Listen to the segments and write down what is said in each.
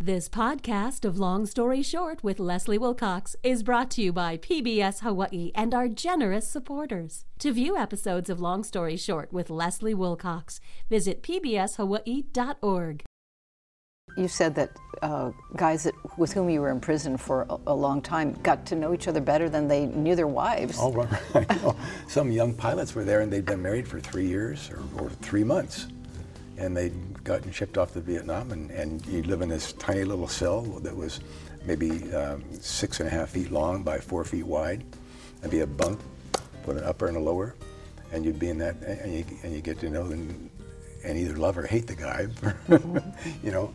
This podcast of Long Story Short with Leslie Wilcox is brought to you by PBS Hawaii and our generous supporters. To view episodes of Long Story Short with Leslie Wilcox, visit pbshawaii.org. You said that guys with whom you were in prison for a long time got to know each other better than they knew their wives. Oh, right. Some young pilots were there and they'd been married for 3 years or 3 months. And they'd gotten shipped off to Vietnam, and you'd live in this tiny little cell that was maybe 6.5 feet long by 4 feet wide. There'd be a bunk with an upper and a lower, and you'd be in that, and you get to know them and either love or hate the guy, you know,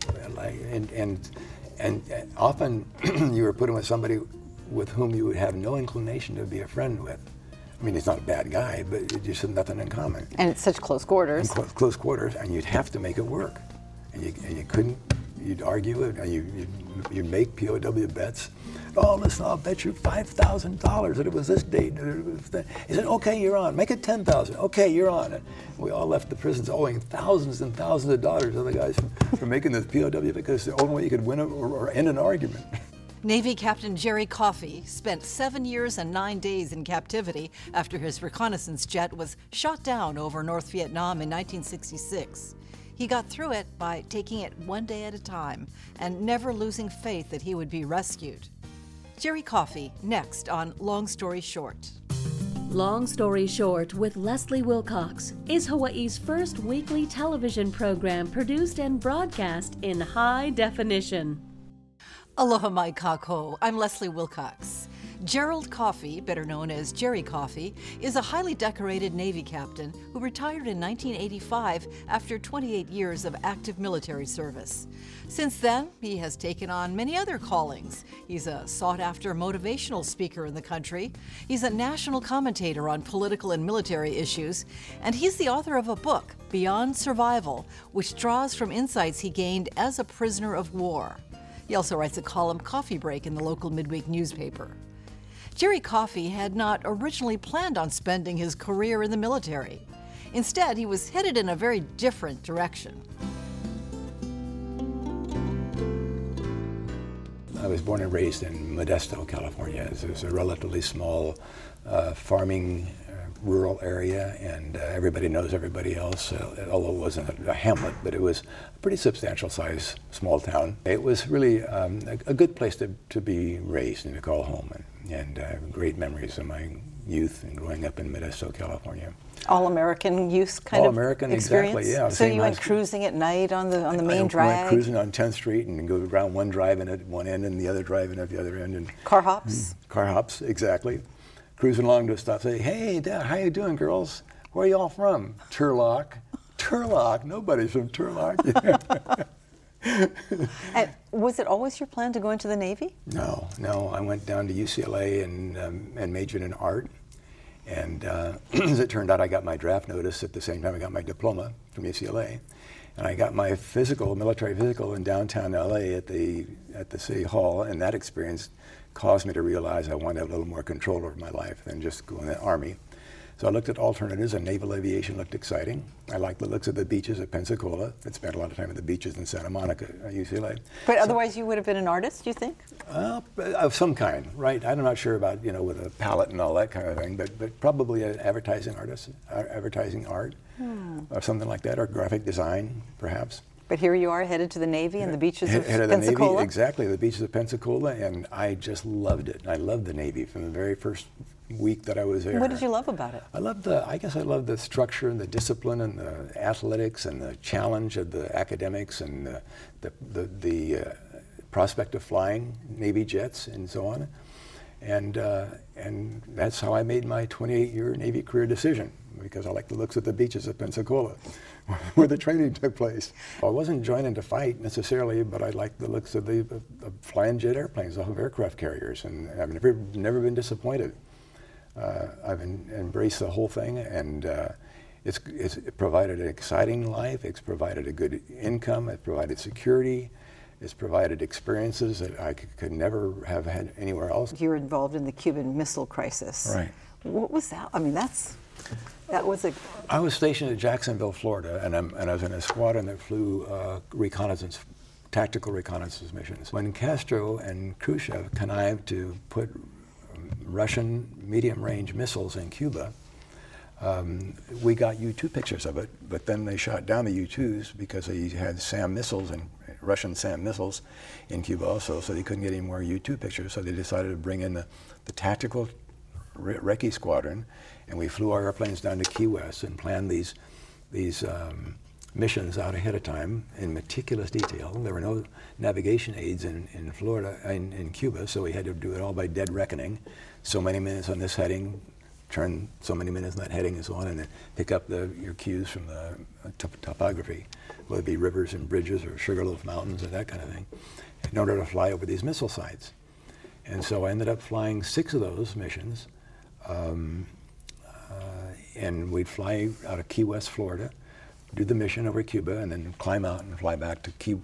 and often you were put in with somebody with whom you would have no inclination to be a friend with. I mean, he's not a bad guy, but you just have nothing in common. And it's such close quarters. Close quarters, and you'd have to make it work. And you couldn't, you'd argue it, and you'd make POW bets. Oh, listen, I'll bet you $5,000 that it was this date. He said, okay, you're on. Make it $10,000. Okay, you're on. And we all left the prisons owing thousands and thousands of dollars to the guys for making this POW because the only way you could win or end an argument. Navy Captain Jerry Coffey spent 7 years and 9 days in captivity after his reconnaissance jet was shot down over North Vietnam in 1966. He got through it by taking it one day at a time and never losing faith that he would be rescued. Jerry Coffey, next on Long Story Short. Long Story Short with Leslie Wilcox is Hawaii's first weekly television program produced and broadcast in high definition. Aloha mai kako. I'm Leslie Wilcox. Gerald Coffey, better known as Jerry Coffey, is a highly decorated Navy captain who retired in 1985 after 28 years of active military service. Since then, he has taken on many other callings. He's a sought-after motivational speaker in the country. He's a national commentator on political and military issues, and he's the author of a book, Beyond Survival, which draws from insights he gained as a prisoner of war. He also writes a column, Coffee Break, in the local midweek newspaper. Jerry Coffey had not originally planned on spending his career in the military. Instead, he was headed in a very different direction. I was born and raised in Modesto, California. It was a relatively small farming rural area, and everybody knows everybody else, although it wasn't a hamlet, but it was a pretty substantial size small town. It was really a good place to be raised and to call home, and great memories of my youth and growing up in Modesto, California. All-American youth kind of All-American, experience? Exactly, yeah. So you went cruising at night on the main drag? I went cruising on 10th Street and go around one drive-in at one end and the other drive-in at the other end. And car hops? Car hops, exactly. Cruising along to a stop, say, hey, Dad, how you doing, girls? Where are y'all from? Turlock. Turlock? Nobody's from Turlock. And was it always your plan to go into the Navy? No. I went down to UCLA and majored in art. And as it turned out, I got my draft notice at the same time I got my diploma from UCLA. And I got my military physical in downtown LA at the City Hall, and that experience caused me to realize I wanted to have a little more control over my life than just going in the Army. So I looked at alternatives, and naval aviation looked exciting. I liked the looks of the beaches at Pensacola. I'd spent a lot of time at the beaches in Santa Monica at UCLA. But otherwise you would have been an artist, do you think? Of some kind, right? I'm not sure about, with a palette and all that kind of thing, but probably an advertising artist, advertising art, or something like that, or graphic design, perhaps. But here you are, headed to the Navy and the beaches of Pensacola. The Navy, exactly, the beaches of Pensacola, and I just loved it. I loved the Navy from the very first week that I was there. What did you love about it? I guess I loved the structure and the discipline and the athletics and the challenge of the academics and the prospect of flying Navy jets and so on. And that's how I made my 28-year Navy career decision, because I liked the looks of the beaches of Pensacola, where the training took place. I wasn't joining to fight necessarily, but I liked the looks of the flying jet airplanes, the aircraft carriers, and I've never been disappointed. I've embraced the whole thing, and it's provided an exciting life. It's provided a good income. It's provided security. It's provided experiences that I could never have had anywhere else. You were involved in the Cuban Missile Crisis. Right. What was that? I mean, that was a... I was stationed at Jacksonville, Florida, and I was in a squadron that flew reconnaissance tactical reconnaissance missions. When Castro and Khrushchev connived to put Russian medium-range missiles in Cuba, we got U-2 pictures of it, but then they shot down the U-2s because they had SAM missiles and Russian SAM missiles in Cuba also, so they couldn't get any more U-2 pictures, so they decided to bring in the tactical recce squadron, and we flew our airplanes down to Key West and planned these missions out ahead of time in meticulous detail. There were no navigation aids in Florida, in Cuba, so we had to do it all by dead reckoning. So many minutes on this heading, turn so many minutes on that heading and so on, and then pick up your cues from the topography, whether it be rivers and bridges or Sugarloaf Mountains or that kind of thing, in order to fly over these missile sites. And so I ended up flying 6 of those missions, and we'd fly out of Key West, Florida, do the mission over Cuba, and then climb out and fly back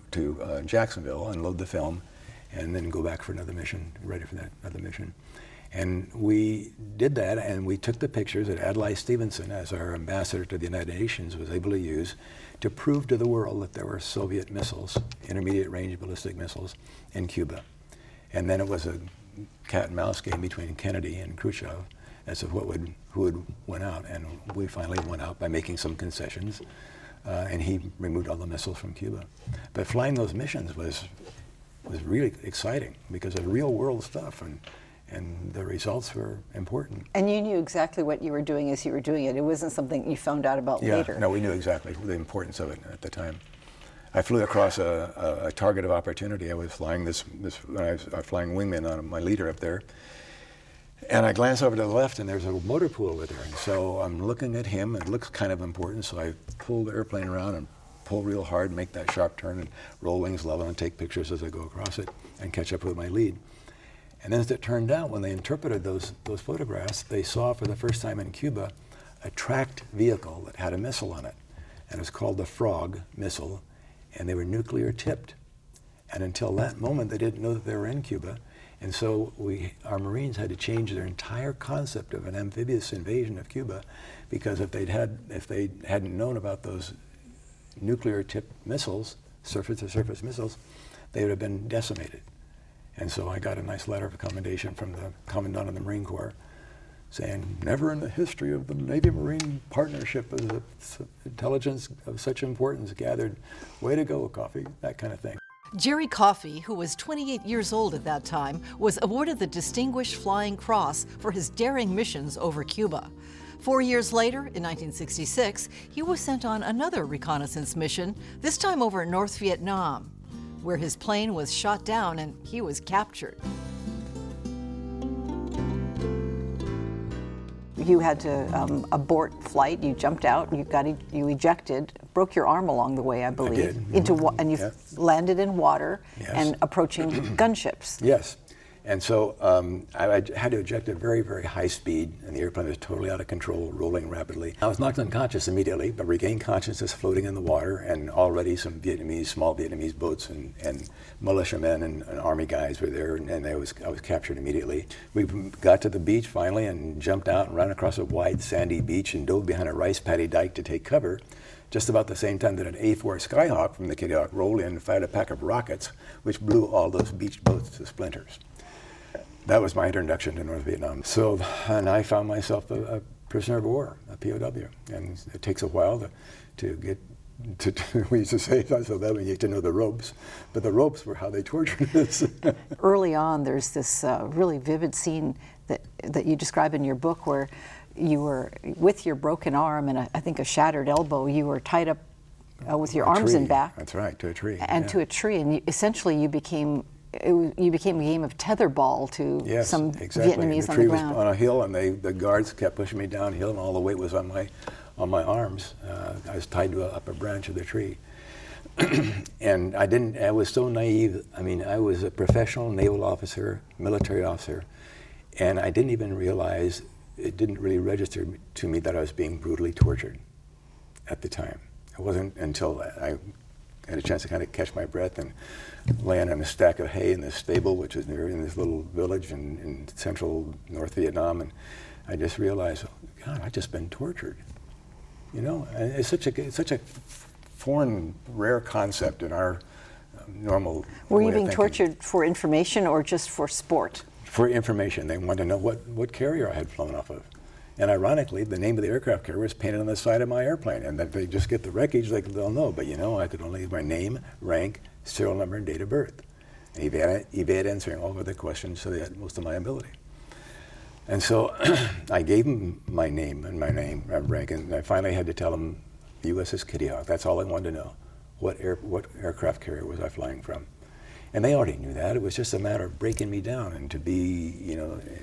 to Jacksonville and load the film, and then go back for another mission, ready for that other mission. And we did that, and we took the pictures that Adlai Stevenson, as our ambassador to the United Nations, was able to use to prove to the world that there were Soviet missiles, intermediate range ballistic missiles, in Cuba. And then it was a cat and mouse game between Kennedy and Khrushchev as to who would win out. And we finally won out by making some concessions, and he removed all the missiles from Cuba. But flying those missions was really exciting because of real world stuff, and the results were important. And you knew exactly what you were doing as you were doing it. It wasn't something you found out about later. No, we knew exactly the importance of it at the time. I flew across a target of opportunity. I was flying when I was flying wingman on my leader up there, and I glanced over to the left, and there's a motor pool over there. And so I'm looking at him, and it looks kind of important, so I pull the airplane around and pull real hard, make that sharp turn, and roll wings level and take pictures as I go across it and catch up with my lead. And then as it turned out, when they interpreted those photographs, they saw for the first time in Cuba a tracked vehicle that had a missile on it. And it was called the Frog missile, and they were nuclear tipped. And until that moment, they didn't know that they were in Cuba. And so our Marines had to change their entire concept of an amphibious invasion of Cuba, because if they hadn't known about those nuclear tipped missiles, surface-to-surface missiles, they would have been decimated. And so I got a nice letter of commendation from the Commandant of the Marine Corps saying, never in the history of the Navy-Marine partnership has intelligence of such importance gathered. Way to go, Coffey, that kind of thing. Jerry Coffey, who was 28 years old at that time, was awarded the Distinguished Flying Cross for his daring missions over Cuba. 4 years later, in 1966, he was sent on another reconnaissance mission, this time over North Vietnam, where his plane was shot down and he was captured. You had to abort flight. You jumped out. You ejected. Broke your arm along the way, I believe. I did. And you landed in water and approaching gunships. Yes. And so I had to eject at very, very high speed, and the airplane was totally out of control, rolling rapidly. I was knocked unconscious immediately, but regained consciousness floating in the water, and already some small Vietnamese boats and militiamen and army guys were there, and I was captured immediately. We got to the beach finally and jumped out and ran across a wide sandy beach and dove behind a rice paddy dike to take cover. Just about the same time that an A-4 Skyhawk from the Kitty Hawk rolled in and fired a pack of rockets, which blew all those beached boats to splinters. That was my introduction to North Vietnam. So, and I found myself a prisoner of war, a POW. And it takes a while to get we used to say, so that when you get to know the ropes, but the ropes were how they tortured us. Early on, there's this really vivid scene that you describe in your book where you were, with your broken arm and I think a shattered elbow, you were tied up with your arms and back. That's right, to a tree. And to a tree, and essentially you became a game of tetherball to some Vietnamese on the ground. The tree was on a hill, and the guards kept pushing me downhill, and all the weight was on my arms. I was tied to a upper branch of the tree. And I was so naive. I mean, I was a professional naval officer, military officer, and I didn't even realize, it didn't really register to me that I was being brutally tortured at the time. It wasn't until I had a chance to kind of catch my breath and land on a stack of hay in this stable, which is near in this little village in central North Vietnam, and I just realized, oh, God, I've just been tortured. You know, and it's such a foreign, rare concept in our normal. Were you being tortured for information or just for sport? For information. They wanted to know what carrier I had flown off of. And ironically, the name of the aircraft carrier was painted on the side of my airplane, and that they just get the wreckage, they'll know. But I could only leave my name, rank, serial number, and date of birth. And evade answering all of the questions to the utmost of my ability. And so I gave him my name and rank, and I finally had to tell him USS Kitty Hawk. That's all I wanted to know. What aircraft carrier was I flying from? And they already knew that. It was just a matter of breaking me down and to be,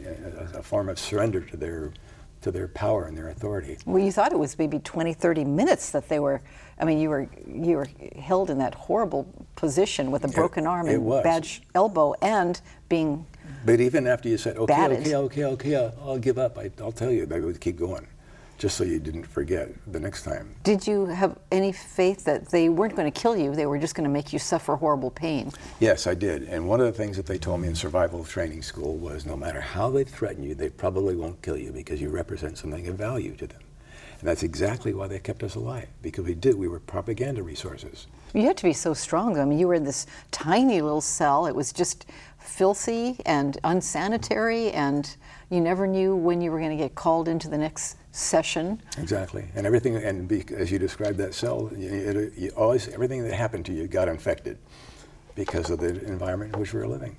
a form of surrender to their power and their authority. Well, you thought it was maybe 20, 30 minutes that they were, you were held in that horrible position with a broken arm and badged elbow and being But even after you said, batted. okay, I'll give up, I'll tell you, they would keep going, just so you didn't forget the next time. Did you have any faith that they weren't going to kill you, they were just going to make you suffer horrible pain? Yes, I did. And one of the things that they told me in survival training school was no matter how they threaten you, they probably won't kill you because you represent something of value to them. And that's exactly why they kept us alive, because we were propaganda resources. You had to be so strong. You were in this tiny little cell. It was just filthy and unsanitary, and you never knew when you were going to get called into the next session. Exactly. And everything, as you described that cell, everything that happened to you got infected because of the environment in which we were living.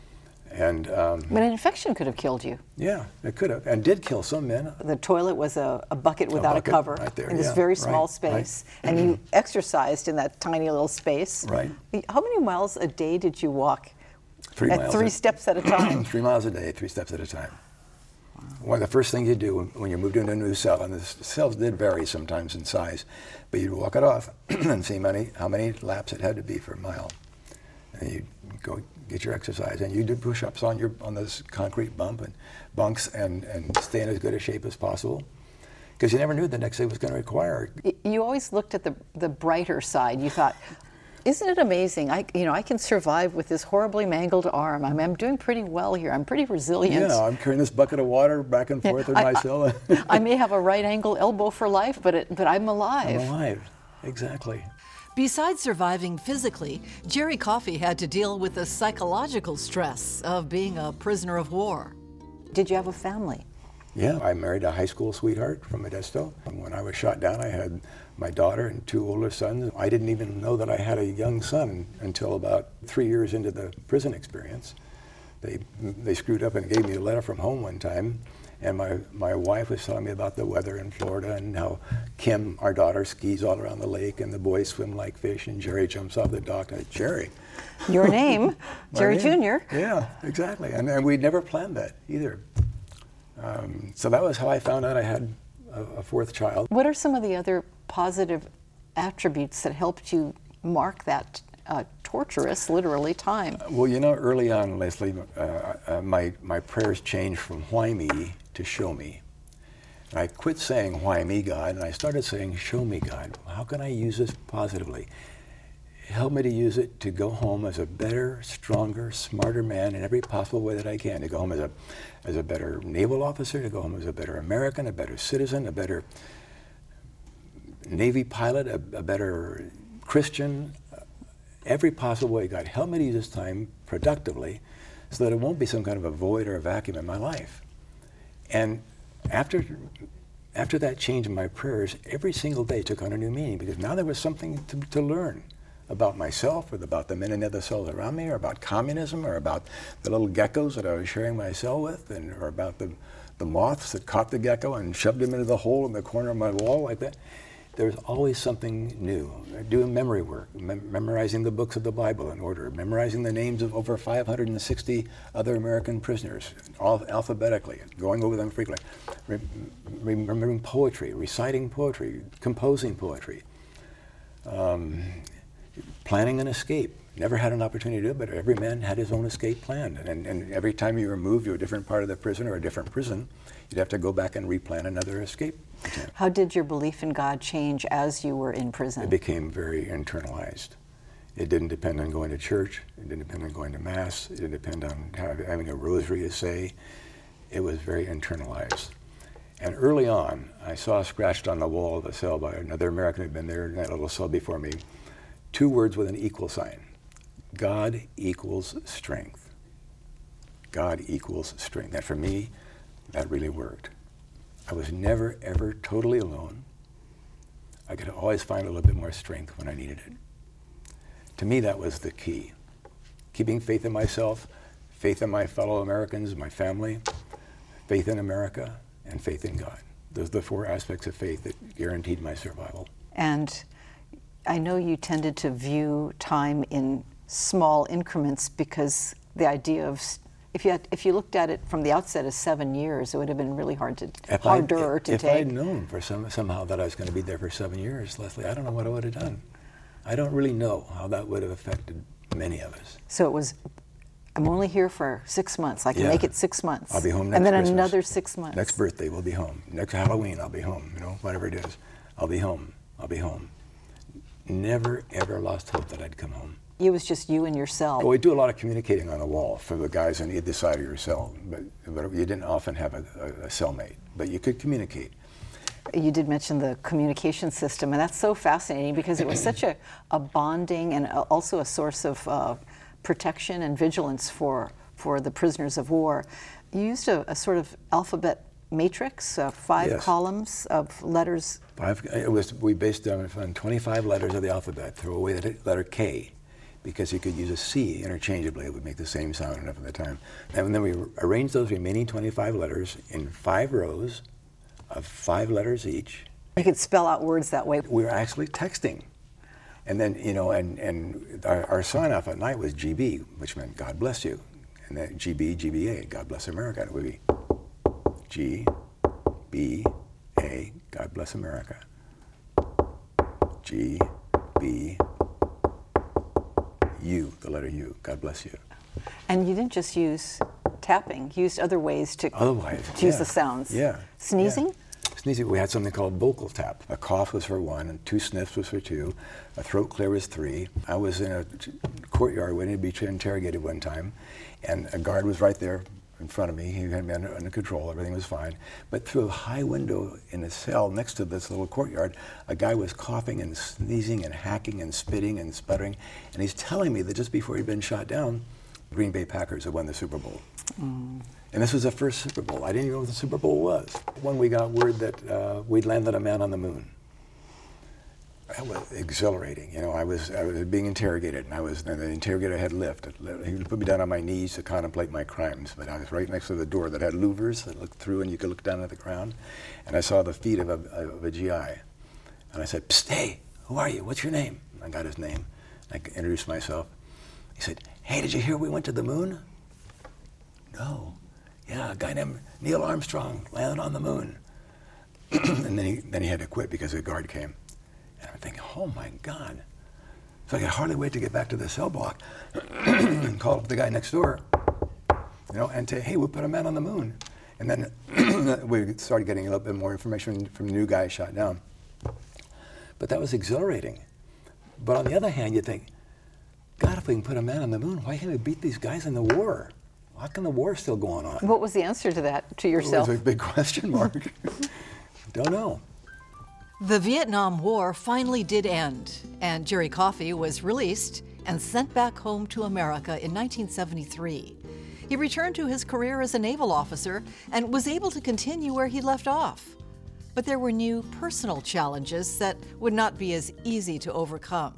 And but an infection could have killed you. Yeah, it could have, and did kill some men. The toilet was a bucket without a cover right there, in this very small space, and you exercised in that tiny little space. Right. How many miles a day did you walk? 3 miles. At 3 steps at a time? 3 miles a day, 3 steps at a time. One of the first things you do when you're moved into a new cell, and the cells did vary sometimes in size, but you'd walk it off and see how many laps it had to be for a mile. And you'd go get your exercise, and you did push-ups on this concrete bunks and stay in as good a shape as possible, because you never knew the next day was going to require. You always looked at the brighter side. You thought, isn't it amazing? I can survive with this horribly mangled arm. I'm doing pretty well here. I'm pretty resilient. Yeah, I'm carrying this bucket of water back and forth in my cell. I may have a right angle elbow for life, but I'm alive. I'm alive, exactly. Besides surviving physically, Jerry Coffey had to deal with the psychological stress of being a prisoner of war. Did you have a family? Yeah, I married a high school sweetheart from Modesto. When I was shot down, I had my daughter and 2 older sons. I didn't even know that I had a young son until about 3 years into the prison experience. They screwed up and gave me a letter from home one time, and my wife was telling me about the weather in Florida and how Kim, our daughter, skis all around the lake and the boys swim like fish, and Jerry jumps off the dock. And Jerry. Your name, Jerry Jr. Yeah, exactly. And we never planned that either. So that was how I found out I had a 4th child. What are some of the other positive attributes that helped you mark that torturous, literally, time? Well, early on, Leslie, my prayers changed from why me to show me. And I quit saying why me, God, and I started saying show me, God. How can I use this positively? Help me to use it to go home as a better, stronger, smarter man in every possible way that I can. To go home as a better naval officer, to go home as a better American, a better citizen, a better Navy pilot, a better Christian. Every possible way, God, help me to use this time productively so that it won't be some kind of a void or a vacuum in my life. And after that change in my prayers, every single day took on a new meaning, because now there was something to learn about myself, or about the men in the other cells around me, or about communism, or about the little geckos that I was sharing my cell with, or about the moths that caught the gecko and shoved him into the hole in the corner of my wall like that. There's always something new. Doing memory work, memorizing the books of the Bible in order, memorizing the names of over 560 other American prisoners, all alphabetically, going over them frequently, remembering poetry, reciting poetry, composing poetry, planning an escape. Never had an opportunity to do it, but every man had his own escape planned. And every time you were moved to a different part of the prison or a different prison, you'd have to go back and replan another escape attempt. How did your belief in God change as you were in prison? It became very internalized. It didn't depend on going to church. It didn't depend on going to Mass. It didn't depend on having a rosary to say. It was very internalized. And early on, I saw scratched on the wall of the cell by another American who'd been there in that little cell before me, 2 words with an equal sign: God equals strength. God equals strength. And for me, that really worked. I was never, ever totally alone. I could always find a little bit more strength when I needed it. To me, that was the key. Keeping faith in myself, faith in my fellow Americans, my family, faith in America, and faith in God. Those are the four aspects of faith that guaranteed my survival. And I know you tended to view time in small increments because the idea of, if you looked at it from the outset as 7 years, it would have been really harder to take. If I'd known for somehow that I was going to be there for 7 years, Leslie, I don't know what I would have done. I don't really know how that would have affected many of us. So it was, I'm only here for 6 months. I can make it 6 months. I'll be home next And then Christmas. Another 6 months. Next birthday, we'll be home. Next Halloween, I'll be home. Whatever it is, I'll be home. I'll be home. Never, ever lost hope that I'd come home. It was just you and your cell. Well, we do a lot of communicating on the wall for the guys on either side of your cell, but you didn't often have a cellmate, but you could communicate. You did mention the communication system, and that's so fascinating because it was such a bonding and also a source of protection and vigilance for the prisoners of war. You used a sort of alphabet matrix, 5 columns of letters. We based it on 25 letters of the alphabet. Throw away the letter K, because you could use a C interchangeably. It would make the same sound enough at the time. And then we arranged those remaining 25 letters in 5 rows of 5 letters each. You could spell out words that way. We were actually texting. And then, and our sign-off at night was GB, which meant God bless you. And then GB, GBA, God bless America. It would be G, B, A, God bless America. G, B, U, the letter U, God bless you. And you didn't just use tapping, you used other ways to use the sounds. Yeah. Sneezing? Yeah. Sneezing, we had something called vocal tap. A cough was for 1, and 2 sniffs was for 2. A throat clear was 3. I was in a courtyard waiting to be interrogated one time, and a guard was right there in front of me. He had me under control, everything was fine. But through a high window in the cell next to this little courtyard, a guy was coughing and sneezing and hacking and spitting and sputtering, and he's telling me that just before he'd been shot down, Green Bay Packers had won the Super Bowl. And this was the first Super Bowl. I didn't even know what the Super Bowl was. When we got word that we'd landed a man on the moon, that was exhilarating. I was being interrogated, and the interrogator had lift. He put me down on my knees to contemplate my crimes, but I was right next to the door that had louvers that looked through, and you could look down at the ground. And I saw the feet of a GI. And I said, "Psst, hey, who are you? What's your name?" I got his name. I introduced myself. He said, "Hey, did you hear we went to the moon?" "No." "Yeah, a guy named Neil Armstrong landed on the moon." And then he had to quit because the guard came. And I'm thinking, oh my God. So I could hardly wait to get back to the cell block and call up the guy next door, and say, "Hey, we put a man on the moon." And then we started getting a little bit more information from the new guy shot down. But that was exhilarating. But on the other hand, you think, God, if we can put a man on the moon, why can't we beat these guys in the war? How can the war still going on? What was the answer to that, to yourself? It was a big question mark. Don't know. The Vietnam War finally did end, and Gerry Coffey was released and sent back home to America in 1973. He returned to his career as a naval officer and was able to continue where he left off. But there were new personal challenges that would not be as easy to overcome.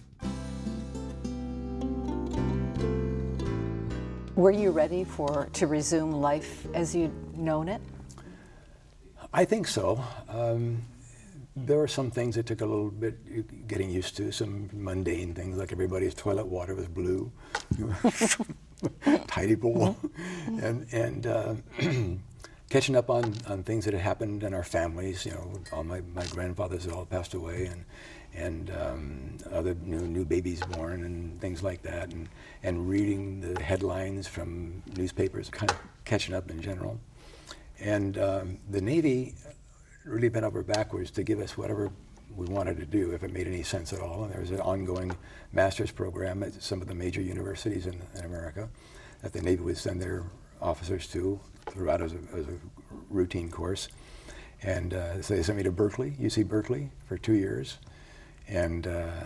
Were you ready to resume life as you'd known it? I think so. There were some things that took a little bit getting used to, some mundane things, like everybody's toilet water was blue, tidy bowl, and catching up on things that had happened in our families. All my grandfathers had all passed away, and other new babies born and things like that, and reading the headlines from newspapers, kind of catching up in general. And the Navy really bent over backwards to give us whatever we wanted to do, if it made any sense at all. And there was an ongoing master's program at some of the major universities in America that the Navy would send their officers to throughout as a routine course. And so they sent me to Berkeley, UC Berkeley, for 2 years. And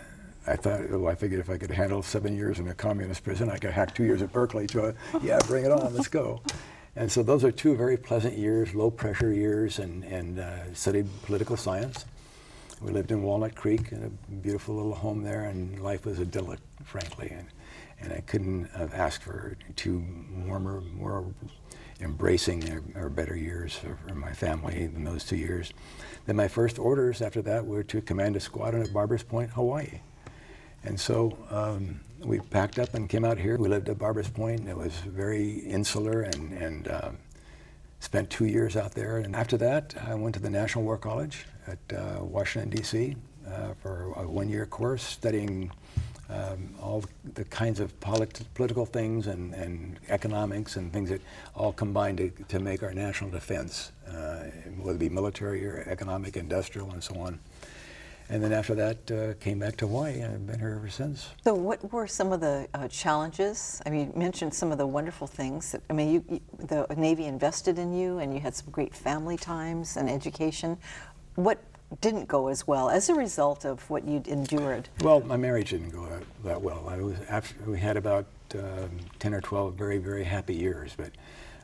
I figured if I could handle 7 years in a communist prison, I could hack 2 years at Berkeley. So, yeah, bring it on, let's go. And so those are 2 very pleasant years, low pressure years, and studied political science. We lived in Walnut Creek in a beautiful little home there, and life was idyllic, frankly. And I couldn't have asked for 2 warmer, more embracing or better years for my family than those 2 years. Then my first orders after that were to command a squadron at Barbers Point, Hawaii. And so we packed up and came out here. We lived at Barbers Point. It was very insular and spent 2 years out there. And after that, I went to the National War College at Washington, D.C. For a 1-year course studying all the kinds of political things and economics and things that all combined to make our national defense, whether it be military or economic, industrial, and so on. And then after that, came back to Hawaii, and I've been here ever since. So what were some of the challenges? I mean, you mentioned some of the wonderful things. I mean, the Navy invested in you, and you had some great family times and education. What didn't go as well as a result of what you'd endured? Well, my marriage didn't go that well. We had about 10 or 12 very, very happy years, but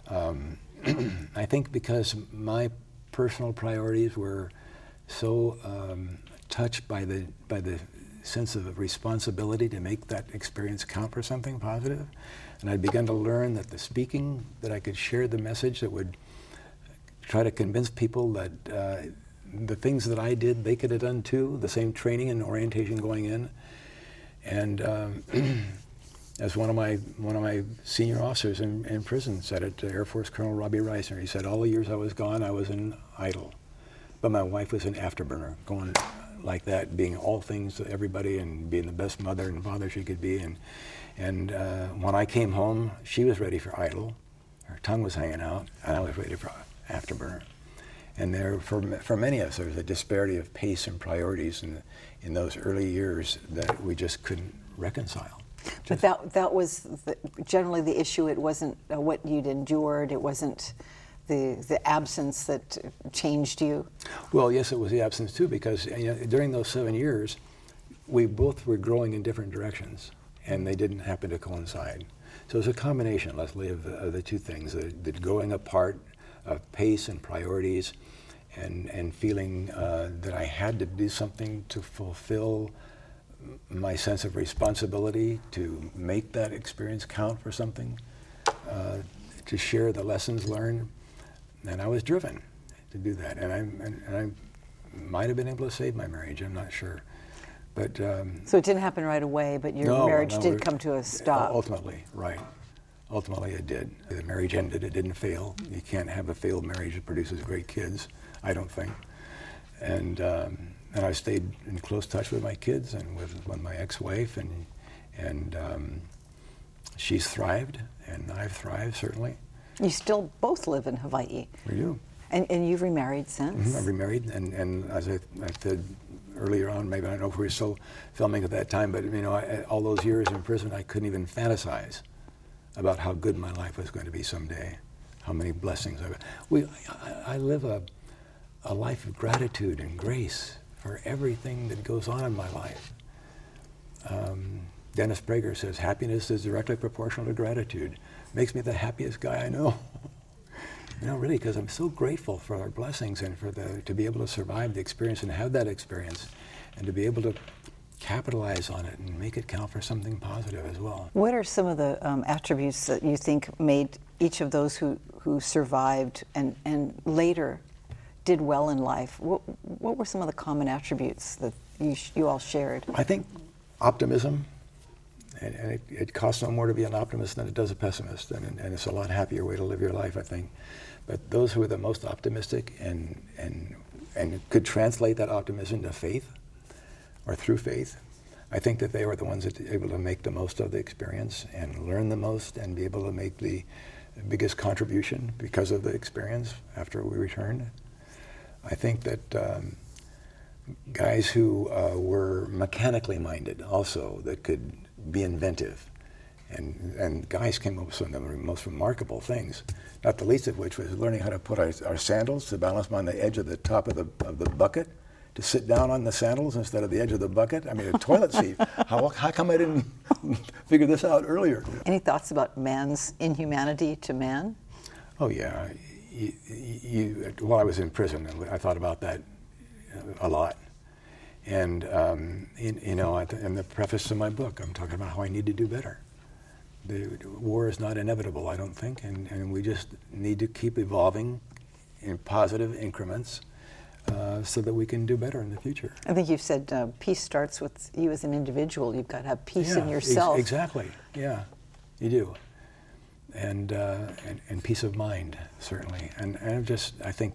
I think because my personal priorities were so touched by the sense of responsibility to make that experience count for something positive, and I'd begun to learn that the speaking, that I could share the message that would try to convince people that the things that I did, they could have done too, the same training and orientation going in. And as one of my senior officers in prison said it, Air Force Colonel Robbie Reisner, he said, all the years I was gone, I was in idle. But my wife was an afterburner, going like that, being all things to everybody and being the best mother and father she could be. And when I came home, she was ready for idle. Her tongue was hanging out, and I was ready for afterburner. And there, for many of us, there was a disparity of pace and priorities in those early years that we just couldn't reconcile. But that was generally the issue. It wasn't what you'd endured. It wasn't the absence that changed you. Well, yes, it was the absence too, because during those 7 years, we both were growing in different directions, and they didn't happen to coincide. So it was a combination, Leslie, of the 2 things: the growing apart of pace and priorities, and feeling that I had to do something to fulfill my sense of responsibility, to make that experience count for something, to share the lessons learned. And I was driven to do that. And I might have been able to save my marriage, I'm not sure. But so it didn't happen right away, but your marriage did come to a stop. Ultimately, right. Ultimately, it did. The marriage ended. It didn't fail. You can't have a failed marriage that produces great kids, I don't think. And I stayed in close touch with my kids and with my ex-wife, and she's thrived, and I've thrived, certainly. You still both live in Hawaii. We do. And you've remarried since? Mm-hmm. I've remarried, and as I said earlier on, maybe I don't know if we were still filming at that time, but all those years in prison, I couldn't even fantasize about how good my life was going to be someday, how many blessings I live a life of gratitude and grace for everything that goes on in my life. Dennis Prager says, happiness is directly proportional to gratitude. Makes me the happiest guy I know. Really, because I'm so grateful for our blessings and to be able to survive the experience and have that experience, and to be able to capitalize on it and make it count for something positive as well. What are some of the attributes that you think made each of those who survived and later did well in life? What were some of the common attributes that you all shared? I think optimism, and it costs no more to be an optimist than it does a pessimist, and it's a lot happier way to live your life, I think. But those who were the most optimistic and could translate that optimism to faith, or through faith, I think that they were the ones that were able to make the most of the experience and learn the most and be able to make the biggest contribution because of the experience after we returned. I think that guys who were mechanically minded also, that could be inventive, and guys came up with some of the most remarkable things, not the least of which was learning how to put our sandals to balance them on the edge of the top of the bucket to sit down on the sandals instead of the edge of the bucket. I mean, a toilet seat. How come I didn't figure this out earlier? Any thoughts about man's inhumanity to man? Oh, yeah. While I was in prison, I thought about that a lot. And, in the preface to my book, I'm talking about how I need to do better. The war is not inevitable, I don't think, and we just need to keep evolving in positive increments so that we can do better in the future. I think you've said peace starts with you as an individual. You've got to have peace in yourself. Exactly, yeah, you do. And peace of mind, certainly. And I think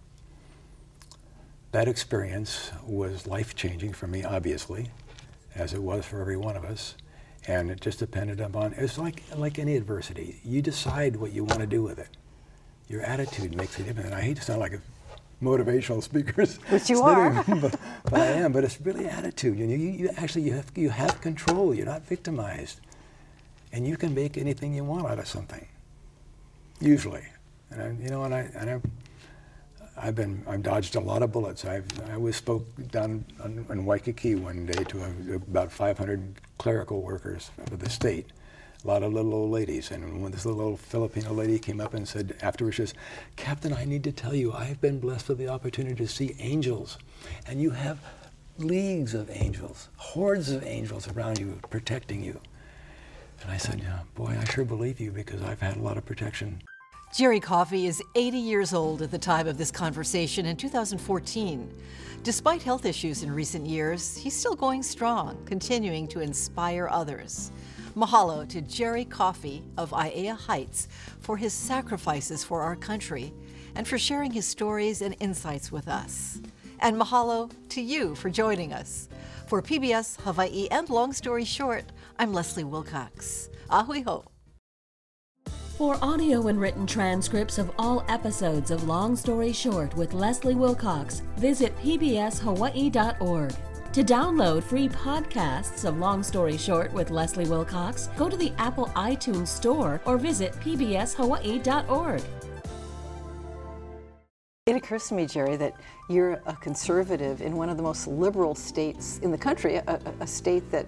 that experience was life-changing for me, obviously, as it was for every one of us. And it just depended upon, it's like any adversity. You decide what you want to do with it. Your attitude makes a difference. And I hate to sound like a motivational speaker. Which you are. but I am, but it's really attitude. You have control. You're not victimized. And you can make anything you want out of something, usually. I've dodged a lot of bullets. I spoke down in Waikiki one day to about 500 clerical workers of the state, a lot of little old ladies. And when this little old Filipino lady came up and said afterwards, she says, "Captain, I need to tell you, I've been blessed with the opportunity to see angels, and you have leagues of angels, hordes of angels around you, protecting you." And I said, "Yeah, boy, I sure believe you, because I've had a lot of protection." Jerry Coffey is 80 years old at the time of this conversation in 2014. Despite health issues in recent years, he's still going strong, continuing to inspire others. Mahalo to Jerry Coffey of Aiea Heights for his sacrifices for our country and for sharing his stories and insights with us. And mahalo to you for joining us. For PBS Hawaii and Long Story Short, I'm Leslie Wilcox. Ahui ho. For audio and written transcripts of all episodes of Long Story Short with Leslie Wilcox, visit pbshawaii.org. To download free podcasts of Long Story Short with Leslie Wilcox, go to the Apple iTunes Store or visit pbshawaii.org. It occurs to me, Jerry, that you're a conservative in one of the most liberal states in the country, a state that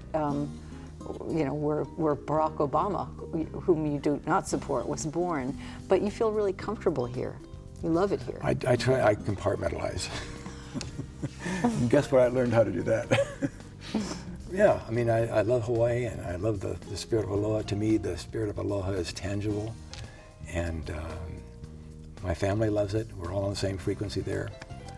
where Barack Obama, whom you do not support, was born, but you feel really comfortable here. You love it here. I compartmentalize. Guess what? I learned how to do that. Yeah, I mean, I love Hawaii, and I love the spirit of aloha. To me, the spirit of aloha is tangible, and my family loves it. We're all on the same frequency there.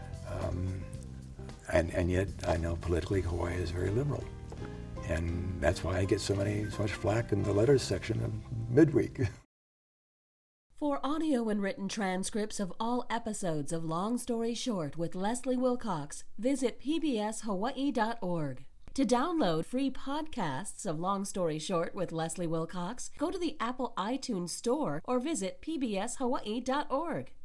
And yet, I know politically Hawaii is very liberal. And that's why I get so much flack in the letters section of midweek. For audio and written transcripts of all episodes of Long Story Short with Leslie Wilcox, visit pbshawaii.org. To download free podcasts of Long Story Short with Leslie Wilcox, go to the Apple iTunes Store or visit pbshawaii.org.